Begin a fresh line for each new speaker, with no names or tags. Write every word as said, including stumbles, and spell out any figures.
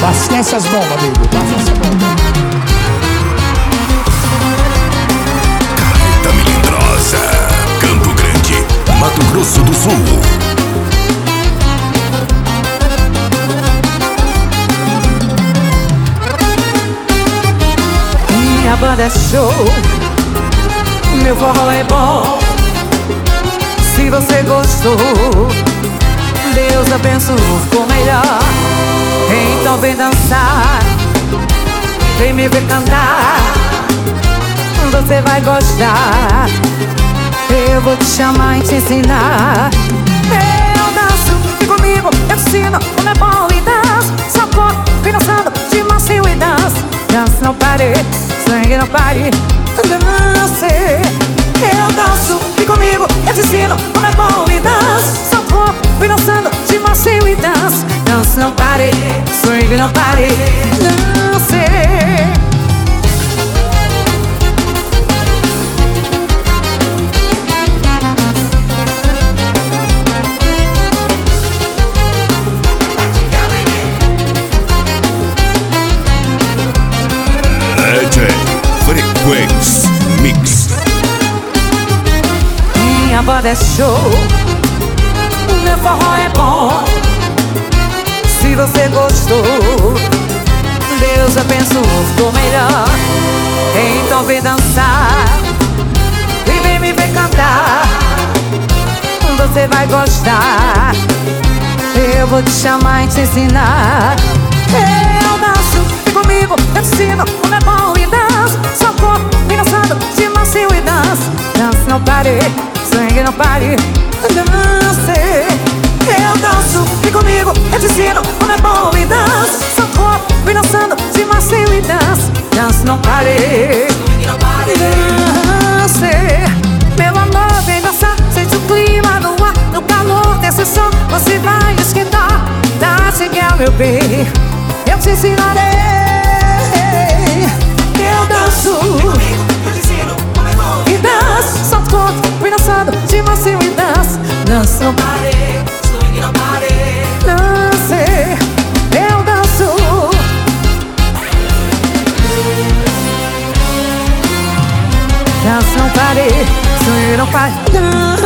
Abastece as bombas, amigo. Abastece as bombas.
Carreta Melindrosa, Campo Grande, Mato Grosso do Sul.
Minha banda é show, meu forró é bom. Se você gostou, Deus abençoe, ficou melhor. Então vem dançar, vem me ver cantar. Você vai gostar, eu vou te chamar e te ensinar. Eu danço, vem comigo, eu te ensino como é bom e dança. Só corpo, vem dançando de macio e dança. Dança, não pare, sangue não pare, dance. Eu danço, vem comigo, eu te ensino como é bom e dança. Só corpo, vem dançando de macio e dança. Dança, não pare, sangue não pare, dance.
Frequency Mix.
Minha banda é show, o meu forró é bom. Se você gostou, Deus abençoe, ficou melhor. Então vem dançar e vem me ver cantar. Você vai gostar, eu vou te chamar e te ensinar. Eu danço, vem comigo, eu te ensino como é bom e dança. Só corpo, vem dançando de macio e dança. Dança, não pare, sangue não pare, dance. Eu danço, vem comigo, eu te ensino como é bom e dança. Só corpo, vem dançando de macio e dança. Dança, não pare, dance. Meu amor, vem dançar, sente o clima no ar. No calor desse som, você vai esquentar. Dance, girl, meu bem, eu te ensinarei. Eu danço e danço, só corpo, vem dançando de macio e dança. Dança, não pare, swing, não pare, dance. Eu danço, dança, não pare, swing, não pare, dance.